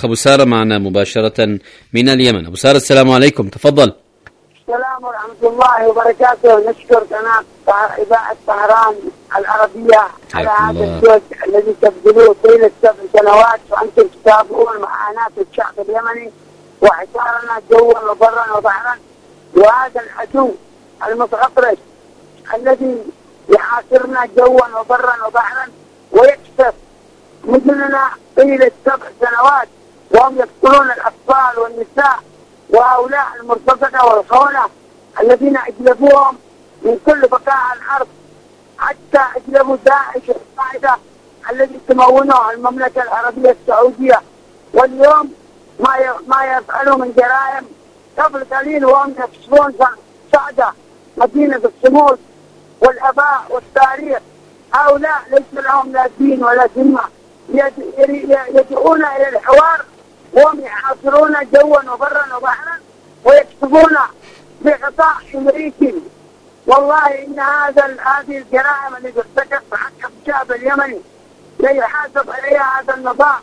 الأخ أبو سارة معنا مباشرة من اليمن. أبو سارة السلام عليكم، تفضل. السلام ورحمة الله وبركاته. نشكر قناة إذاعة طهران العربية على هذا الجهد الذي تبذلوه طيلة 7 سنوات وأنتم تتابعون معاناة الشعب اليمني وحصارنا جوا وبرا وبحرا، وهذا العدو المتغطرس الذي يحاصرنا جوا وبرا وبحرا ويكسر مدننا طيلة 7 سنوات، وهم يقتلون الأطفال والنساء وهؤلاء المرتزقة والخونة الذين أجلبوهم من كل بقاع الأرض، حتى أجلبوا داعش القاعدة الذي تمونه المملكة العربية السعودية. واليوم ما يفعلوا من جرائم قبل قليل وهم يكشفون صعدة مدينة الصمود والآباء والتاريخ. هؤلاء ليس لهم لا دين ولا ذمة، يدعون إلى الحوار وهم يحاصرون جوا وبرا وبحرا ويكتبون بغطاء أمريكي. والله إن هذه الجرائم التي ارتكب حق الشعب اليمني لا يحاسب عليها هذا النظام.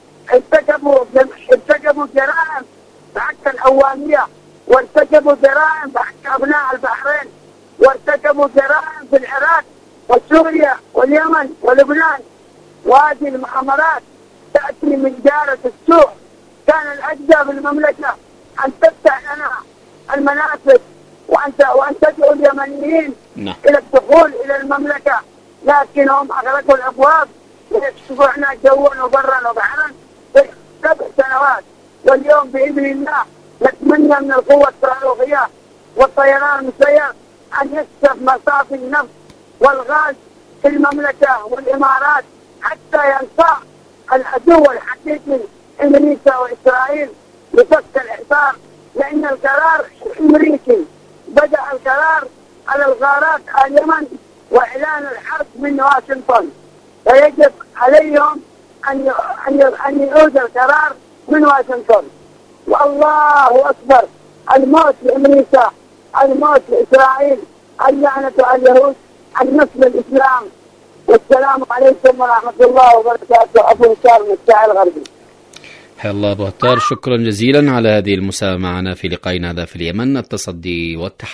ارتكبوا جرائم بحق الأوامية، وارتكبوا جرائم بحق أبناء البحرين، وارتكبوا جرائم في العراق وسوريا واليمن ولبنان. وهذه المؤامرات تأتي من دارة السوء. كان الأجدى بالمملكة أن تفتح لنا المنافذ وأن تدعو اليمنيين إلى الدخول إلى المملكة، لكنهم أغلقوا الأبواب ويكشفونا جوا وبرا وبحرا في 7 سنوات. واليوم بإذن الله نتمنى من القوة الصاروخية والطيران المسير أن يكشف مصافي النفط والغاز في المملكة والإمارات حتى ينصاع العدو الحقيقي أمريكا وإسرائيل لفك الإحصار، لأن القرار الأمريكي بدأ القرار على الغارات اليمن وإعلان الحرب من واشنطن، فيجب عليهم أن يعود القرار من واشنطن. والله أكبر، الموت لأمريكا، الموت لإسرائيل، اللعنة على اليهود، النصر للإسلام. والسلام عليكم ورحمة الله وبركاته. أبو هشام من الساحل الغربي. حيا الله أبو هتار، شكرا جزيلا على هذه المساهمة معنا في لقائنا هذا في اليمن. التصدي والتحدي.